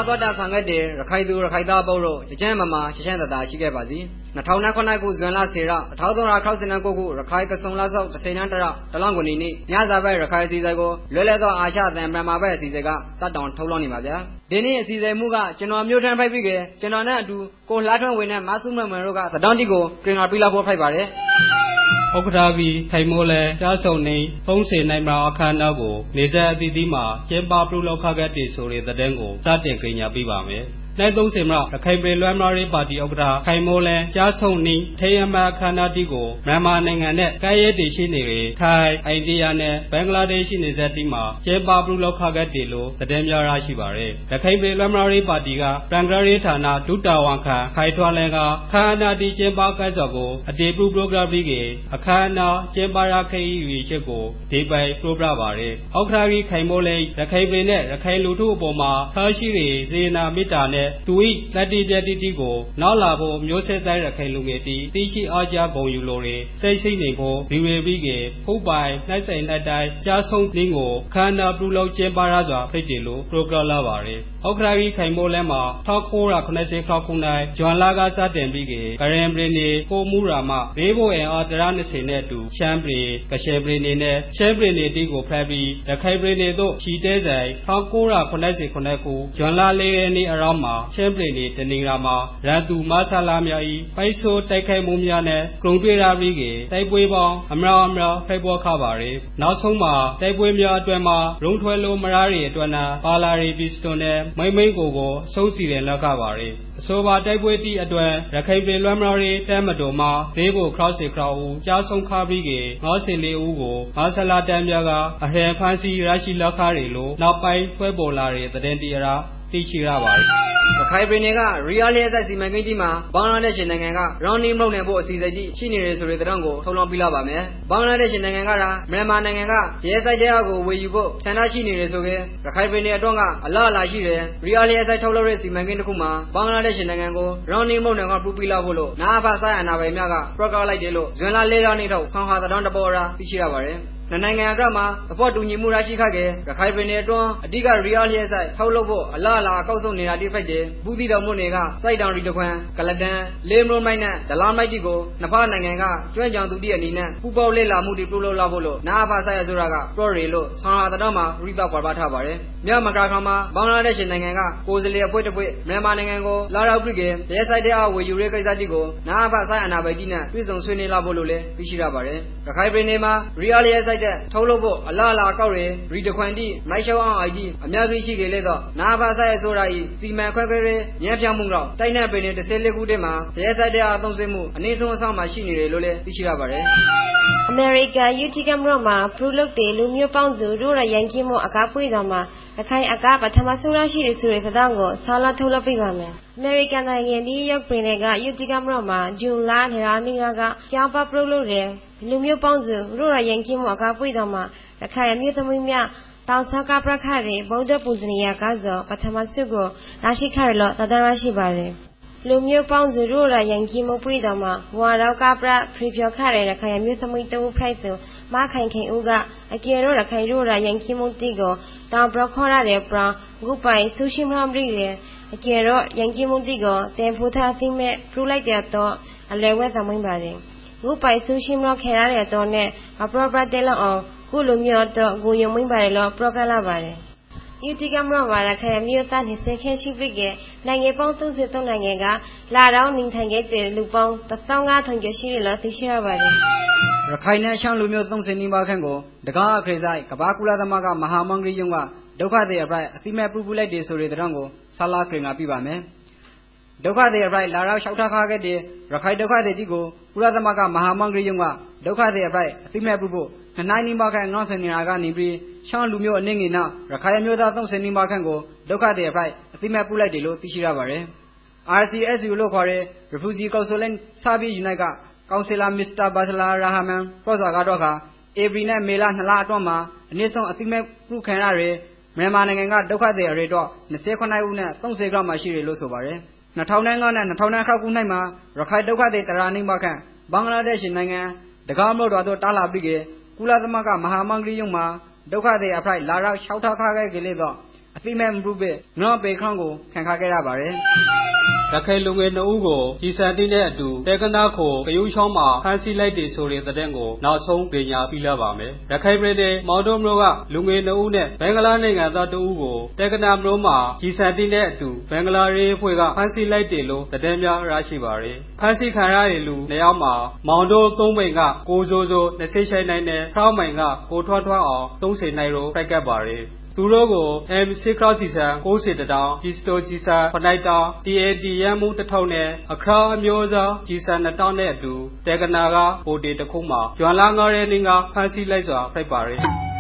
သောတာဆောင်ခဲ့တဲ့ရခိုင်သူရခိုင်သားပုတ်တို့ကြမ်းမရှမ်းသာရှိခဲ့ပါစီ2009ခုဇွန်လ10ရက်1369ခုရခိုင်ကစုံလဆောက်10နန်းတလောင်းကိုနေနေ့ညစာပဲရခိုင်စီစကိုလွယ်လည်သောအာရှသံပရမဘက်အစီအစဉ်ကစတောင်ထုတ်လွှင့်နေပါဗျာဒီနေ့အစီအစဉ်မှုကကျွန်တော်မျိုးထမ်းဖိုက်ပြီးခဲ့ကျွန်တော်နဲ့အတူကိုလှထွန်းဝင်နဲ့မဆုမမန်တို့ကသတောင်းတီကိုပြင်လာပြီးလာဖို့ဖိုက်ပါတယ်ဥက္ကဋ္ဌကြီးခိုင်မိုးလဲကြားစုံနေဖုံးစေနိုင်မှာအခမ်းအနားကိုနေဆက်အသီးသီးမှာကျင်းပပြုလုပ်ခခဲ့တဲ့ဆိုတဲ့တဲ့င်းကိုစတင်ကြေညာပေးပါမယ်နိုင်30မရခိုင်ပြည်လွှမ်းမရေးပါတီဥက္ကဋ္ဌခိုင်မိုးလဲကြားစုံနေထေယမအခမ်းအနားတီကိုမြန်မာနိုင်ငံနဲ့ကဲရဲတည်ရှိနေတွေထိုင်းအိန္ဒိယနဲ့ဘင်္ဂလားဒေ့ရှ်နေဆက်တီမှာကျင်းပပြုလုပ်ခခဲ့တဲ့လို့တဲ့များရရှိပါတယ်ရခိုင်ပြည်လွှမ်းမရေးပါတီကပန်ဂရေးဌာနဒုတာဝန်ခံခိုင်ထွန်းလဲကခမ်းအနားတီကျင်းပခဲ့စောကိုအတေပြုပရိုဂရမ်ပြီးကအခမ်းအနားကျင်းပရခဲ့ရရှိကိုဒီပိုင်ပရိုဂရမ်ပါတယ်ဥက္ကဋ္ဌကြီးခိုင်မိုးလဲရခိုင်ပြည်နဲ့ရခိုင်လူထုအပေါ်မှာထားရှိတွေစေနာမေတ္တာနဲ့သူ၏လက်တီပြတီတီကိုနောက်လာဖို့မျိုးဆက်တိုင်းရခိုင်လူငယ်တီသိရှိအားကြဂုံယူလိုတွေစိတ်ရှိနေဖို့ဒီဝေပြီးကဖုတ်ပိုင်နှိုက်ဆိုင်နှိုက်တိုင်းကြားဆုံးသင်းကိုခန္ဓာပြုလုပ်ကျင်းပရစွာဖိတ်တယ်လို့ပရိုဂရမ်လာပါတယ်ဥက္ကဋ္ဌကြီးခိုင်မိုးလဲမှာ1990ခခုနိုင်ဂျွန်လာကစတင်ပြီးကရင်ပြည်နေကိုမူရာမဘေးဘိုအင်အား120နဲ့အတူရှမ်းပြည်ကရှယ်ပြည်နေနဲ့ရှမ်းပြည်နေတီကိုဖက်ပြီးရခိုင်ပြည်နေတို့ချီတဲဆိုင်1989ခုဂျွန်လာ4ရက်နေ့အရောင်းမှာရှမ်းပြည်နေတနင်္လာမှာရန်သူမဆလာများဤပိုက်ဆိုးတိုက်ခိုက်မှုများနဲ့ဂုံတွေ့ရာပြီးကတိုက်ပွဲပေါင်းအများဖိတ်ပေါ်ခပါရယ်နောက်ဆုံးမှာတိုက်ပွဲများအတွင်းမှာရုံထွဲလို့မရတဲ့အတွက်နာပါလာရီပစ္စတိုနဲ့မိန်ကိုဆုံးစီတယ်လက်ခပါရယ်အဆိုပါတိုက်ပွဲတီအတွက်ရခိုင်ပြည်လွှမ်းမရေးတဲမတော်မှာဒေးဘိုခရောက်စီခရောက်ဦးကြားဆုံးခပြီးက94ဦးကိုမဆလာတန်ပြကအဟဲဖန်စီရရှိလက်ခတွေလို့နောက်ပိုင်းဖွဲပေါ်လာတဲ့တဲ့တီရာသိရှိရပါတယ်ရခိုင်ပြည်နယ်ကရီယာလီအစီမံကိန်းကြီးမှာဘင်္ဂလားဒေ့ရှ်နိုင်ငံကရောင်းနီးမုံနယ်ဖို့အစီအစဉ်ကြီးရှိနေတယ်ဆိုတဲ့သတင်းကိုထုတ်လွှင့်ပြလာပါမယ်ဘင်္ဂလားဒေ့ရှ်နိုင်ငံကမြန်မာနိုင်ငံကရဲစိုက်တရားကိုဝေယူဖို့ဆန္ဒရှိနေတယ်ဆိုရင်ရခိုင်ပြည်နယ်အတွင်းကအလားအလာရှိတယ်ရီယာလီအထုတ်လုပ်တဲ့စီမံကိန်းတစ်ခုမှာဘင်္ဂလားဒေ့ရှ်နိုင်ငံကိုရောင်းနီးမုံနယ်ကပူပြလာဖို့လို့နာအဖဆိုင်အနာပိုင်များကပရော့ကောက်လိုက်တယ်လို့ဇွန်လ4ရက်နေ့ထုတ်ဆောင်းဟာသတင်းတပေါ်ရာသိရှိရပါတယ်နိုင်ငံအတွက်မှာသဘောတူညီမှုရရှိခဲ့တဲ့ရခိုင်ပြည်နယ်အတွင်းအဓိကရီယာလီအဆိုင်ထုတ်လုပ်ဖို့အလားအလာအကောက်ဆုံးနေတာတိဖိုက်တယ်ဘူးသီတော်မြို့နယ်ကစိုက်တောင်ရီတခွန်ကလတန်လေးမလို့မိုက်နဲ့ဒလာမိုက်တီကိုနှစ်ဖက်နိုင်ငံကကျွမ်းကြောင်သူတည်းအနေနဲ့ပူပေါက်လေ့လာမှုတွေပြုလုပ်လာဖို့လို့နာအဖဆိုင်အစိုးရကပြောရီလို့ဆောင်းဟာတော်မှာရိသကွာပါထားပါတယ်မြန်မာကခါမှာဘင်္ဂလားဒေ့ရှ်နိုင်ငံကကိုယ်စားလှယ်အဖွဲ့တစ်ဖွဲ့မြန်မာနိုင်ငံကိုလာရောက်ပြီးရဲစိုက်တဲ့အဝေယူရေးကိစ္စတီကိုနာအဖဆိုင်အနာပိုင်တီနဲ့ပြည်စုံဆွေးနွေးလာဖို့လို့လည်းသိရှိရပါတယ်ရခိုင်ပြည်နယ်မှာရီယာလီအဆိုင်ထုတ်လုပ်ဖို့အလားအလာကောက်ရရီတခွန်တီမိုက်ရှောင်းအောင်အိုက်ကြီးအများကြီးရှိကြလေတော့နာဖာဆိုင်အစိုးရ၏စီမံခွဲခွဲညံ့ဖျောက်မှုတော့တိုက်နယ်ပင်14ခုတည်းမှာရဲဆိုင်တဲ့အသုံးစမှုအနည်းဆုံးအဆောင်မှာရှိနေတယ်လို့လည်းသိရှိရပါတယ်အမေရိကန်ယူတီကမ်ရောမှာပရုလုတ်တေလူမျိုးပေါင်းစုတို့ရရင်ကြီးမှုအကားပွေတော်မှာရခိုင်အကားပထမဆုံးရရှိတဲ့ဆိုတဲ့သတင်းကိုဆာလာထုတ်လုပ်ပေးပါမယ်အမေရိကန်နိုင်ငံဒီရောက်ပြည်နယ်ကယူတီကမ်ရောမှာဂျွန်လ2ရက်ကကျောင်းပပရုလုတ်တဲ့လူမျိုးပေါင်းစုတို့ရရင်ကြီးမှုအကားပွေတော်မှာရခိုင်အမျိုးသမီးများတောင်ဆကပရခရီဗုဒ္ဓပူဇနီယကဇောပထမစုကိုရရှိခရလို့တဒရရှိပါတယ်လူမျိုးပေါင်းစုတို့ရရင်ကြီးမှုပွေတော်မှာဝါရောက်ကပရဖရီဖြောခရရခိုင်အမျိုးသမီးတဦးဖိုက်သူမခိုင်ခင်ဦးကအကေရောရခိုင်တို့ရရင်ကြီးမှုတီကိုတောင်ပရခေါ်ရတဲ့ပရဂုပိုင်ဆူရှိမရရီရဲ့အကေရောရင်ကြီးမှုတီကိုတင်ဖူသာသိမဲ့ပရုလိုက်တဲ့တော့အလဲဝဲသမင်းပါတယ်ဂုပိုင်ဆူရှိမရခဲရတဲ့တော့နဲ့အပရပတဲလောအောင်ခုလိုမျိုးတော့ဂုံယုံမင်းပါတယ်လို့ပရောဂရမ်လာပါတယ်ယူတီကမ်ရောမှာရခိုင်မျိုးသား20ခန့်ရှိပြီကနိုင်ငံပေါင်း33နိုင်ငံကလာတော့နေထိုင်ခဲ့တဲ့လူပေါင်း15000ကျော်ရှိတယ်လို့သိရှိရပါတယ်ရခိုင်နဲ့ရှမ်းလူမျိုး30နီးပါးခန့်ကိုတကားအခရိဆိုင်ကဘာကုလသမဂ္ဂမဟာမင်္ဂလိယုံကဒုက္ခသည်အပရိုက်အတိမဲ့ပူပူလိုက်တယ်ဆိုတဲ့သတင်းကိုဆာလာခရင်ကပြပါမယ်ဒုက္ခသည်အပရိုက်လာရောက်လျှောက်ထားခဲ့တဲ့ရခိုင်ဒုက္ခသည်တီကိုကုလသမဂ္ဂမဟာမင်္ဂလိယုံကဒုက္ခသည်အပရိုက်အတိမဲ့ပူပူနိုင်နီးပါးခန့်90နေရာကနေပြီးရှမ်းလူမျိုးအနေငယ်နဲ့ရခိုင်မျိုးသား30နီးပါးခန့်ကိုဒုက္ခသည်အဖိုက်အသိမဲ့ပူလိုက်တယ်လို့သိရှိရပါတယ် RCSU လို့ခေါ်တဲ့ Refugee Counseling Service Unite ကကောင်စီလာမစ္စတာဘာဆလာရာဟမန်ပြောစာကတော့ခါဧပြီနဲ့မေလ2လအတွင်းမှာအနည်းဆုံးအသိမဲ့ပူခံရတဲ့မြန်မာနိုင်ငံကဒုက္ခသည်အရေတော့29ဦးနဲ့30ကျော်မှရှိတယ်လို့ဆိုပါတယ်2005နဲ့2006ခုနှစ်မှာရခိုင်ဒုက္ခသည်တရာနီးပါးခန့်ဘင်္ဂလားဒေ့ရှ်နိုင်ငံဒကာမလို့တော်တာလာပြီးကုလသမဂ္ဂမဟာမင်္ဂလိယုံမှာဒုက္ခသည်အဖိုက်လာရောက်6ထောက်ခခဲ့ကြလေတော့အသိမဲ့မပူပဲနော်ပေခေါင်းကိုခံခါခဲ့ရပါတယ်ရခိုင်လူငယ်2ဦးကိုကြီးစံတင်းတဲ့အတူတဲကနာခိုကယူးချောင်းမှာဖမ်းဆီးလိုက်တယ်ဆိုတဲ့သတင်းကိုနောက်ဆုံးကြေညာပြလာပါမယ်။ရခိုင်ပြည်နယ်မောင်တောမြို့ကလူငယ်2ဦးနဲ့ဘင်္ဂလားနိုင်ငံသား2ဦးကိုတဲကနာမြို့မှာကြီးစံတင်းတဲ့အတူဘင်္ဂလားရေးအဖွဲ့ကဖမ်းဆီးလိုက်တယ်လို့သတင်းများရရှိပါရယ်။ဖမ်းဆီးခံရတဲ့လူ2ယောက်မှာမောင်တော3မိန်ကကိုစိုးစိုး26နိုင်နဲ့ထောက်မိုင်ကကိုထွန်းထွန်းအောင်30နိုင်တို့ဖိုက်ကပ်ပါရယ်သူတို့ကို MC ခရောက်စီဆန်60တောင်ကြီးစတိုကြီးဆန်ဖနိုင်တောင် TAT ရန်မှု1000နဲ့အခါအမျိုးအစားကြီးဆန်2000နဲ့အတူတေကနာကပိုတီတစ်ခုမှာကျွမ်းလာ9ရက်နေ့ကဖမ်းဆီးလိုက်စွာဖိုက်ပါရယ်